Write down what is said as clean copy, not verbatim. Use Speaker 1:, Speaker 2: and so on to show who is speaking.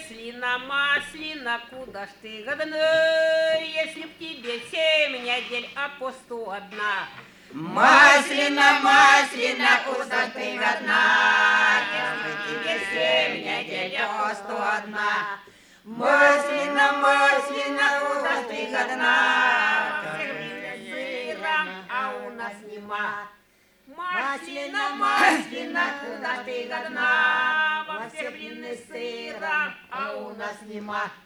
Speaker 1: Маслина, маслина, куда ж ты годна, если б тебе 7 недель, а по 101.
Speaker 2: Маслина, маслина, куда ты годна, если б тебе 7 недель, а по 101. Маслина, маслина, куда ж ты годна,
Speaker 1: Сыром, а у нас нема.
Speaker 2: Маслина, маслина, куда ж ты годна,
Speaker 1: во все блины сыра,
Speaker 2: а у нас нема.